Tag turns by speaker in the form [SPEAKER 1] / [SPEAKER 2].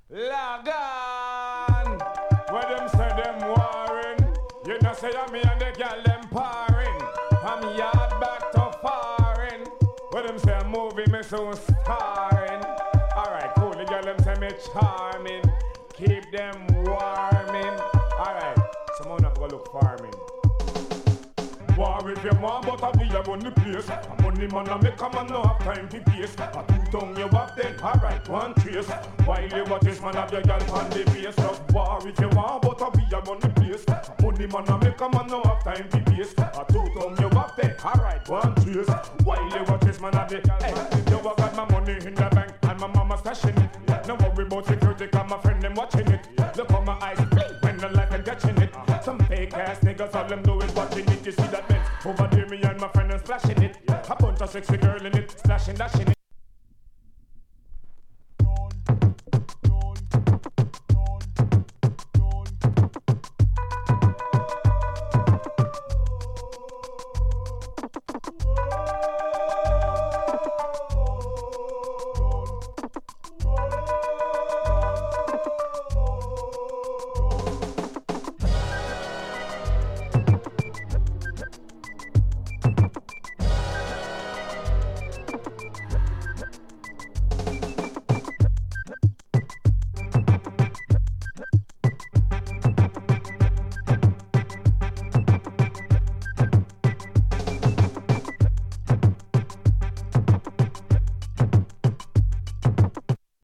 [SPEAKER 1] Lagan. Where them say them warring. You know say me and the girl them parring. I'm yard back to foreign. Where them say a movie me so starring. Alright, cool, the girl them say me charming. Keep them warming. Alright, someone have to look farming. War if you want, but I be a run the place. A money man a make a man no have time to pace. A two tongue you have then, alright, one trace. While you watch this man have your girl on the face. Just war if you want, but I be a run the place. A money man a make a man no have time to pace. A two tongue you have then, alright, one trace. While you watch this man have the hey, you have got my money in the bank and my mama stashing it. No worry about security, cause my friend them watching it. Look on my eyes, when the light and catching it. Some fake ass niggas, all them do is watching it. You see that Benz over there, me and my friend are splashing it. A bunch of sexy girl in it, splashing, dashing it.